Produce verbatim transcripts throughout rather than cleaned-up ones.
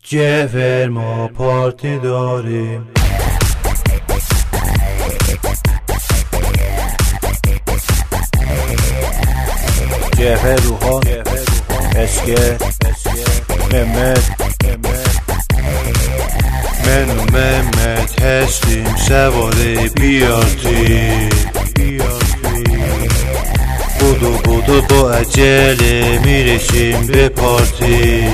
جفر ما پارتی داریم. جفر روحان اسکر ممت من و ممت هستیم سواره بیارتی. بودو بودو با عجله میرسیم به پارتی.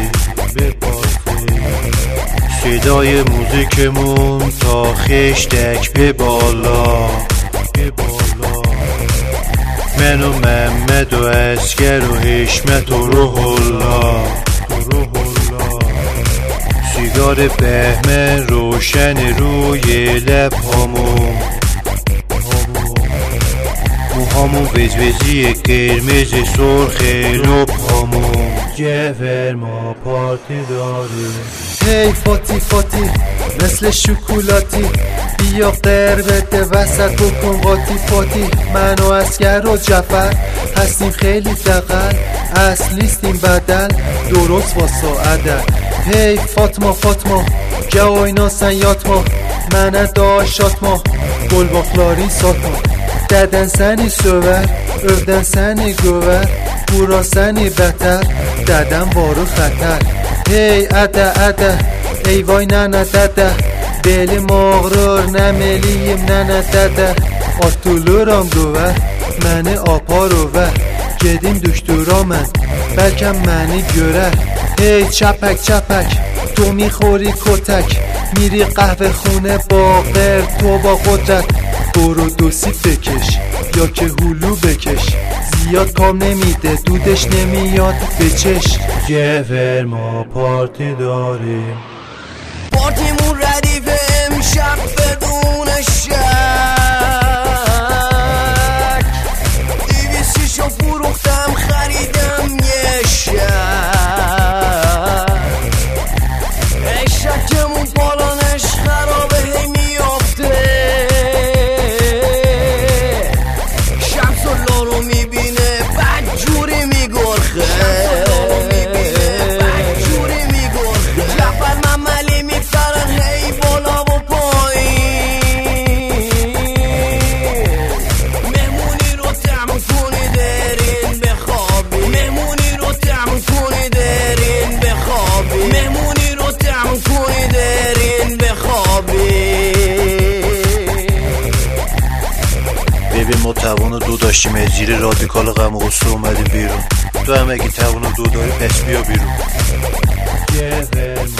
صدای موزیکمون تا خشتک به بالا. من و محمد و اسکر و حشمت و روح الله. سیگار بهمن روشن روی لب هامون. موهامون وزوزی قرمز سرخ لب هامون. جفر ما پارتی داریم. هی فاتی فاتی مثل شکلاتی، بیا قربت وسط بکن قاطی پاتی. من و اسکر و جعفر هستیم خیلی دقل، اصلیستیم بدل درست واسه عدل. هی فاطمه فاطمه جواینا سن یاتما، منه داشتما گل باخلاری ساتما. ددن سنی سوور övden seni göver، bura seni beter ددن وارو خطر. هی اده اده ای وای ننه دده، belim ağrır nəmeliyim nənə dədə. Atılıram dövər məni apar över، gedim düşdüra mən bəlkə məni görər. Hey çəpək çəpək تو میخوری کتک، میری قهوه خونه باقر تو با قدرت. برو دو سیب بکش یا که هلو بکش، زیاد کام نمیده دودش نمیاد به چش. جفر ما پارتی داریم. پارتیمون ردیفه امشب بدون شک، دیویسیشو فروختم خریدم یه شک. اشکمون پالانش خرابه هی میافته، شمس و لارو میبینه بدجوری میگرخه. ببین ما توانو دو داشتیم از زیر رادیکال غم و غصه اومدیم بیرون. تو هم اگه توانو دو داری پس بیا بیرون.